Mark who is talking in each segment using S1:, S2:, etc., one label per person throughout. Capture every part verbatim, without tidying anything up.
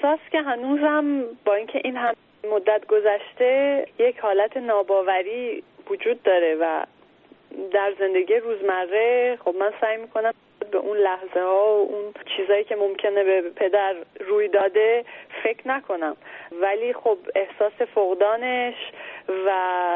S1: احساس که هنوزم با اینکه این هم مدت گذشته یک حالت ناباوری وجود داره و در زندگی روزمره خب من سعی میکنم به اون لحظه ها و اون چیزایی که ممکنه به پدر روی داده فکر نکنم، ولی خب احساس فقدانش و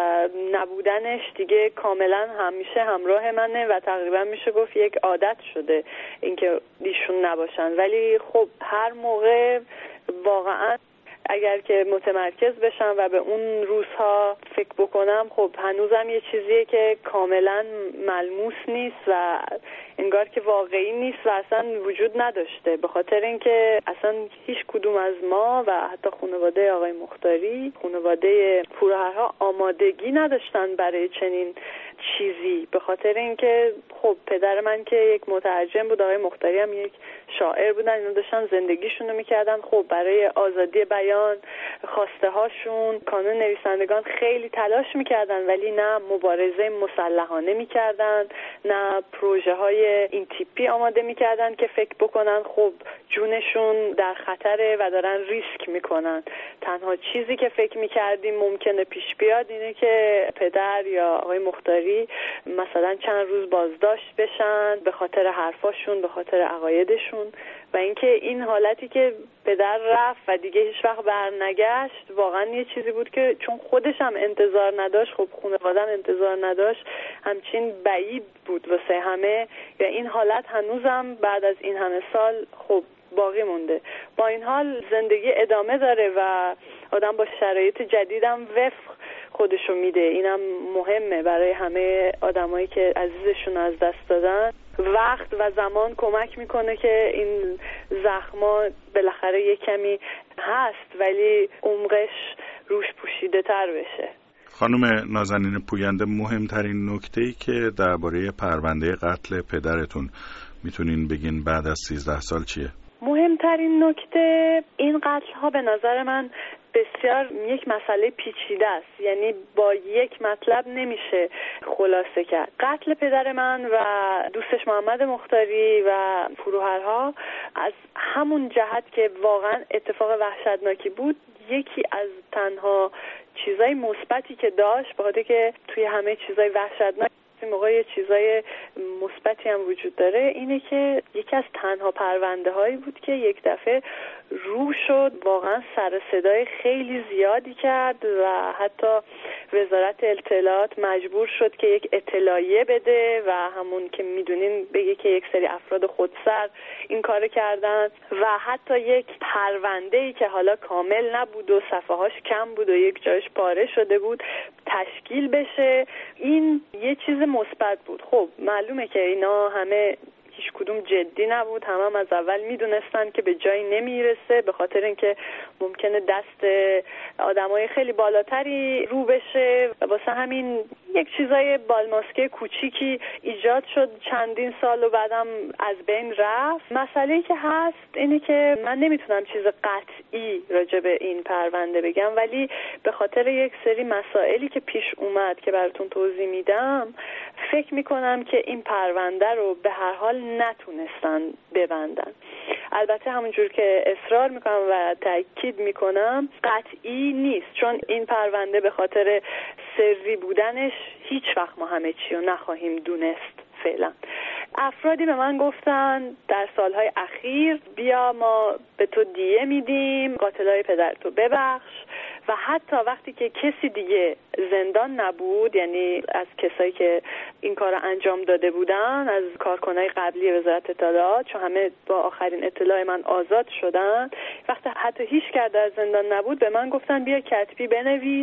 S1: نبودنش دیگه کاملا همیشه همراه منه و تقریبا میشه گفت یک عادت شده اینکه ایشون نباشن. ولی خب هر موقع واقعا اگر که متمرکز بشم و به اون روزها فکر بکنم خب هنوزم یه چیزیه که کاملا ملموس نیست و انگار که واقعی نیست و اصلا وجود نداشته، به خاطر اینکه اصلا هیچ کدوم از ما و حتی خانواده آقای مختاری، خانواده پورهرها آمادگی نداشتن برای چنین چیزی، به خاطر اینکه خب پدر من که یک مترجم بود، آقای مختاری هم یک شاعر بودن، اینا داشتن زندگیشون رو میکردن. خب برای آزادی بیان خواسته هاشون، کانون نویسندگان خیلی تلاش میکردن ولی نه مبارزه مسلحانه میکردن، نه پروژه های این تیپی آماده میکردن که فکر بکنن خب جونشون در خطره و دارن ریسک میکنن. تنها چیزی که فکر میکردیم ممکنه پیش بیاد اینه که پدر یا آقای مختاری مثلا چند روز بازداشت بشن به خاطر حرفاشون، به خاطر عقایدشون، و اینکه این حالتی که پدر رفت و دیگه هیچ وقت برنگشت واقعا یه چیزی بود که چون خودش هم انتظار نداشت، خب خانواده‌ام انتظار نداشت، همچین بعید بود واسه همه و این حالت هنوزم بعد از این همه سال خب باقی مونده. با این حال زندگی ادامه داره و آدم با شرایط جدیدم وفق خودشو میده. اینم مهمه برای همه آدمایی که عزیزشون از دست دادن. وقت و زمان کمک میکنه که این زخما بالاخره یه کمی هست ولی عمقش روش پوشیده تر بشه.
S2: خانم نازنین پوینده، مهمترین نکته‌ای که درباره پرونده قتل پدرتون میتونین بگین بعد از سیزده سال چیه؟
S1: مهمترین نکته، این قتل ها به نظر من بسیار یک مسئله پیچیده است، یعنی با یک مطلب نمیشه خلاصه کرد. قتل پدر من و دوستش محمد مختاری و فروهرها از همون جهت که واقعا اتفاق وحشتناکی بود، یکی از تنها چیزای مثبتی که داشت، به خاطر که توی همه چیزای وحشتناک این موقع یه چیزای مثبتی هم وجود داره، اینه که یکی از تنها پرونده هایی بود که یک دفعه رو شد، واقعا سر صدای خیلی زیادی کرد و حتی وزارت اطلاعات مجبور شد که یک اطلاعیه بده و همون که میدونین بگه که یک سری افراد خودسر این کار کردن و حتی یک پرونده‌ای که حالا کامل نبود و صفحه‌هاش کم بود و یک جایش پاره شده بود تشکیل بشه. این یه چیز مثبت بود. خب معلومه که اینا همه هیچ کدوم جدی نبود، همه هم از اول میدونستن که به جایی نمیرسه، به خاطر اینکه ممکنه دست آدمای خیلی بالاتری رو بشه و واسه همین یک چیزای بالماسکه کوچیکی ایجاد شد چندین سال و بعدم از بین رفت. مسئله‌ای که هست اینه که من نمیتونم چیز قطعی راجع به این پرونده بگم، ولی به خاطر یک سری مسائلی که پیش اومد که براتون توضیح میدم فکر میکنم که این پرونده رو به هر حال نتونستن ببندن. البته همونجور که اصرار میکنم و تاکید میکنم قطعی نیست، چون این پرونده به خاطر سری بودنش هیچ وقت ما همه چی رو نخواهیم دونست. فعلا افرادی به من گفتن در سالهای اخیر بیا ما به تو دیه میدیم، قاتلای پدرتو ببخش، و حتی وقتی که کسی دیگه زندان نبود، یعنی از کسایی که این کار رو انجام داده بودن، از کارکنای قبلی وزارت اطلاعات، چون همه با آخرین اطلاع من آزاد شدن، وقتی حتی هیچ کرد در زندان نبود به من گفتن بیا کتبی بنویس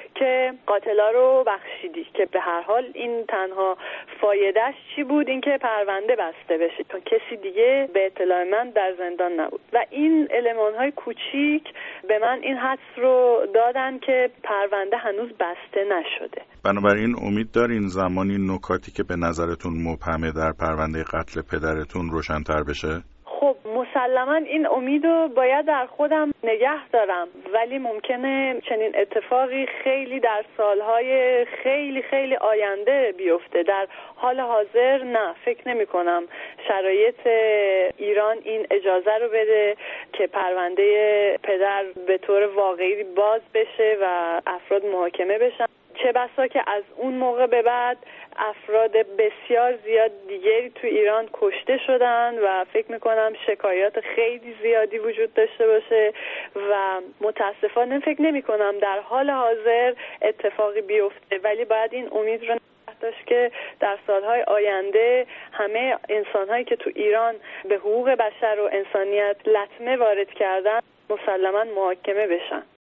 S1: که قاتلا رو بخشیدی، که به هر حال این تنها فایدهش چی بود؟ اینکه پرونده بسته بشه تا کسی دیگه به اطلاع من در زندان نبود. و این المان‌های کوچیک به من این حدس رو دادن که پرونده هنوز بسته نشده.
S2: بنابراین امید دارین زمانی نکاتی که به نظرتون مبهمه در پرونده قتل پدرتون روشن‌تر بشه؟
S1: خب مسلما این امیدو باید در خودم نگه دارم، ولی ممکنه چنین اتفاقی خیلی در سالهای خیلی خیلی آینده بیفته. در حال حاضر نه، فکر نمی کنم شرایط ایران این اجازه رو بده که پرونده پدر به طور واقعی باز بشه و افراد محاکمه بشن. چه بسا که از اون موقع به بعد افراد بسیار زیاد دیگری تو ایران کشته شدن و فکر میکنم شکایات خیلی زیادی وجود داشته باشه و متاسفانه فکر نمیکنم در حال حاضر اتفاقی بیفته، ولی باید این امید رو داشت که در سالهای آینده همه انسانهایی که تو ایران به حقوق بشر و انسانیت لطمه وارد کردن مسلماً محاکمه بشن.